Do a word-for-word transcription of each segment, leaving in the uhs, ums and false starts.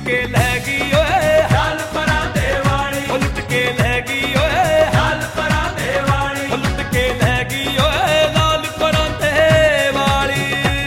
के लहगी ओए ਚੱਲ ਪਰਾਂ ਦੇ ਵਾਲੀ लुट के लहगी ओए ਚੱਲ ਪਰਾਂ ਦੇ ਵਾਲੀ लुट के लहगी ओए लाल परांठे वाली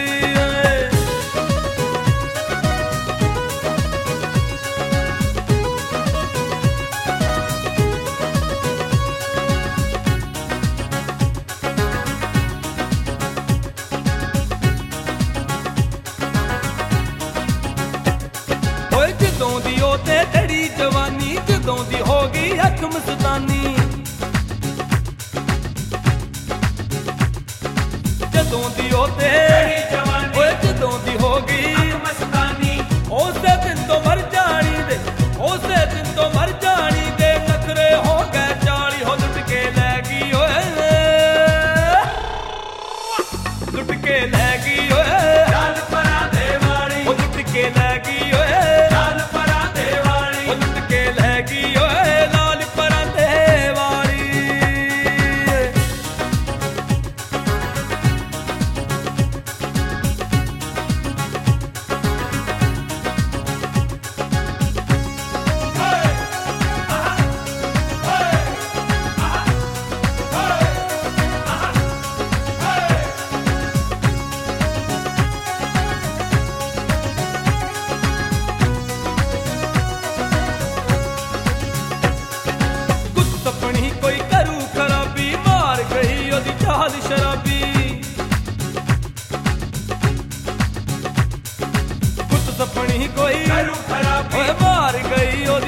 ओए जदों दी ओ ते तेरी जवानी जदों दी हो गई अख मस्तानी जदों दी ओ ते ਤੇਰੀ ਜਵਾਨੀ ओए जदों दी हो गई ਅੱਖ ਮਸਤਾਨੀ ਉਸੇ ਦਿਨ ਤੋਂ ਮਰ ਜਾਣੀ ਦੇ ਉਸੇ ਦਿਨ ਤੋਂ ਮਰ ਜਾਣੀ ਦੇ ਨਖਰੇ ਹੋ ਗਏ ਚਾਲੀ ਹੋ ਲੁੱਟ ਕੇ ਲੈ ਗਈ ਓਏ ਲੁੱਟ ਕੇ ਲੈ ਗਈ ਓਏ ਚੱਲ ਪਰਾਂ ਦੇ ਵਾਲੀ ਉਹ ਲੁੱਟ ਕੇ ਲੈ ਗਈ ਓਏ ਚੱਲ ਪਰਾਂ ਦੇ ਵਾਲੀ ਉਹ ਲੁੱਟ ਕੇ ਲੈ ਗਈ ਓਏ ਲਾਲ ਪਰਾਂਦੇ ਵਾਲੀ ਕੁੱਤ ਤਪਣੀ ਕੋਈ ਕਰੂ ਖਰਾਬੀ ਮਾਰ ਗਈ ਉਹਦੀ ਚਾਲ ਸ਼ਰਾਬੀ ਕੁੱਤ ਤਪਣੀ ਕੋਈ ਕਰੂ ਖਰਾਬੀ ਓਏ ਮਾਰ ਗਈ